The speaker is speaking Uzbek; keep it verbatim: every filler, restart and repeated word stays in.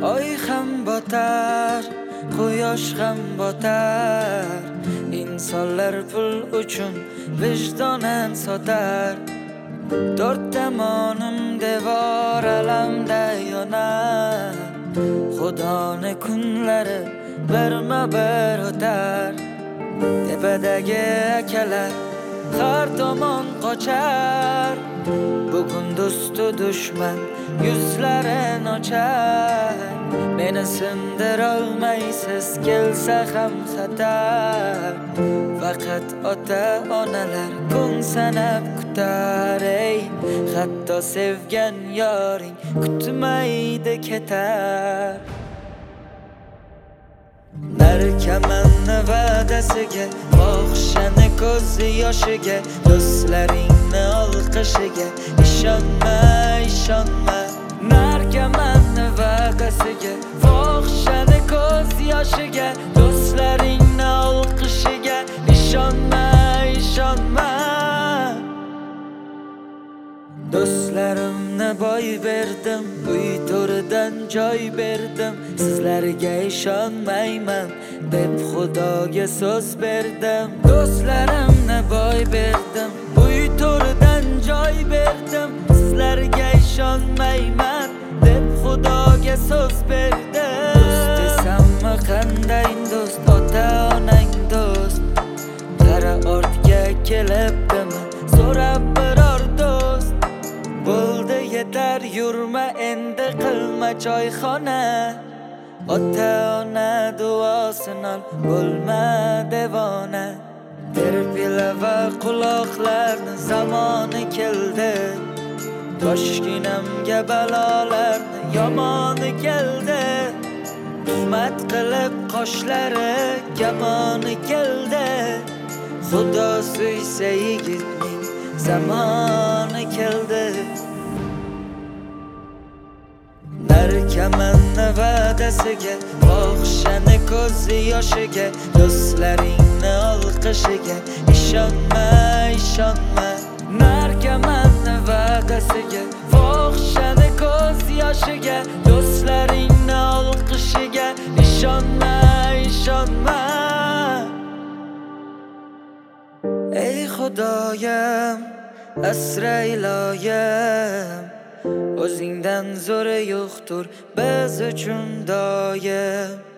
oy ham botar, quyosh ham botar. İnsanlar pul uchun vijdonan sotar. Dört tomonim devor alamda yonar. Xudoni kunlari birma bir o'tar. Tepadagi akalar har tomon qochar. Bugun do'stu dushman yuzlarin ochar. Meni sindirolmaysiz kelsa ham xatar. Faqat ota-onalar kun sanab kutar. Ey, hatto sevgan yoring kutmaydi ketar. Narkamanni va'dasiga, fohishani ko'z yoshiga, do'stlaringni olqishiga ishonma, ishonma. Narkamanni va'dasiga, fohishani ko'z yoshiga, do'stlaringni olqishiga ishonma, ishonma. Do'stlarimni boy berdim, uy to'ridan joy berdim. Sizlarga ishonmayman deb Xudoga so'z berdim. Do'stlarimni boy berdim, uy to'ridan joy berdim. Sizlarga ishonmayman deb Xudoga so'z berdim. Do'st desammi qanday do'st, ota-onang do'st. Qara ortga kelibdimi so'rab biror do'st. Bo'ldi yetar, yurma endi qilma choyxona. Ota-ona duosini ol, bo'lma devona. Terpila va quloqlarni zamoni keldi. Toshginamga balolarni yomoni keldi. Tuhmat qilib qoshlari kamoni keldi. Xudo suysa yigitning zamoni keldi. Narkamanni va'dasiga, fohishani ko'z yoshiga, do'stlaringni olqishiga ishonma, ishonma. Narkamanni va'dasiga, fohishani ko'z yoshiga, do'stlaringni olqishiga ishonma, ishonma. Ey Xudoyim, asra iloyim, o'zingdan zo'ri yo'qdir biz uchun doim.